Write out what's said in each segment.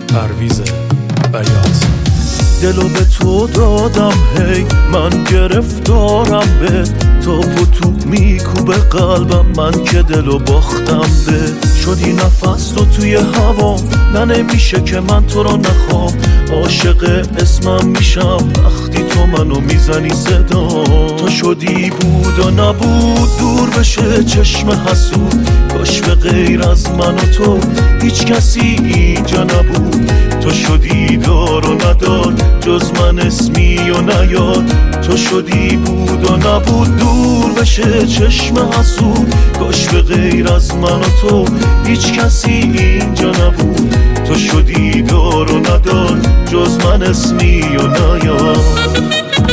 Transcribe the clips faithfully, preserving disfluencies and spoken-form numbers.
پرویز بیات. دلو به تو دادم هی من گرفتارم به توپ و توپ میکوبه قلبم من که دلو باختم به شدی نفس تو توی هوا نه نمیشه که من تو رو نخوام عاشق اسمم میشم وقتی تو منو میزنی صدا تو شدی بود و نبود دور بشه چشم حسود کاش به غیر از من و تو هیچ کسی اینجا نبود تو شدی دار و ندار جز من اسمی و نیاد تو شدی بود و نبود دور بشه چشم حسود کاش به غیر از من و تو هیچ کسی اینجا نبود تو شدی دار و ندار جز من اسمی و نیاد.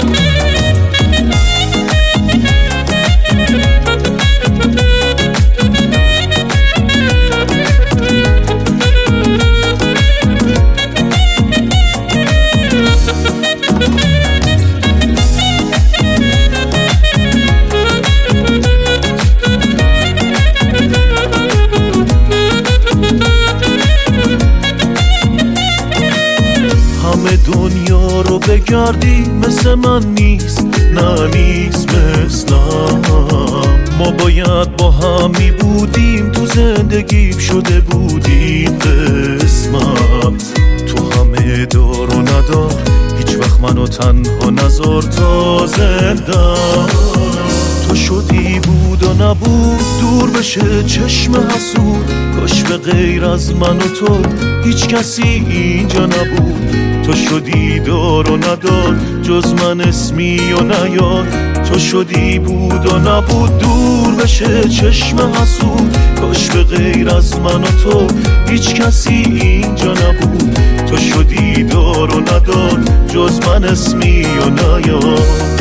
همه دنیا رو بگردی مثل من نیست نه نیست مثلم ما باید با هم می بودیم تو زندگیم شده بودیم قسمت تو همه دار و ندار هیچ وقت منو تنها نذار تا زنده تو شدی بود و نبود دور بشه چشم حسود کاش به غیر از من و تو هیچ کسی اینجا نبود تو شدی دار و ندار جز من اسمی و نیاد تو شدی بود و نبود دور بشه چشم حسود کاش به غیر از من و تو هیچ کسی اینجا نبود تو شدی دار و ندار جز من اسمی و نیاد.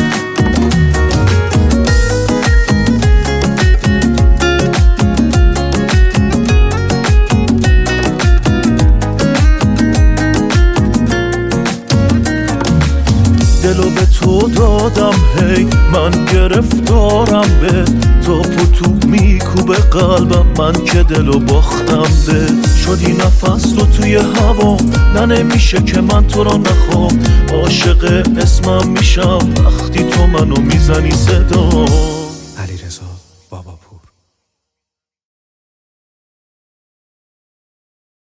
دلو به تو دادم هی من گرفتارم به توپ و توپ میکوبه قلبم من که دلو باختم به شدی نفس تو توی هوا نه نمیشه که من تو رو نخوام عاشق اسمم میشم وقتی تو منو میزنی صدا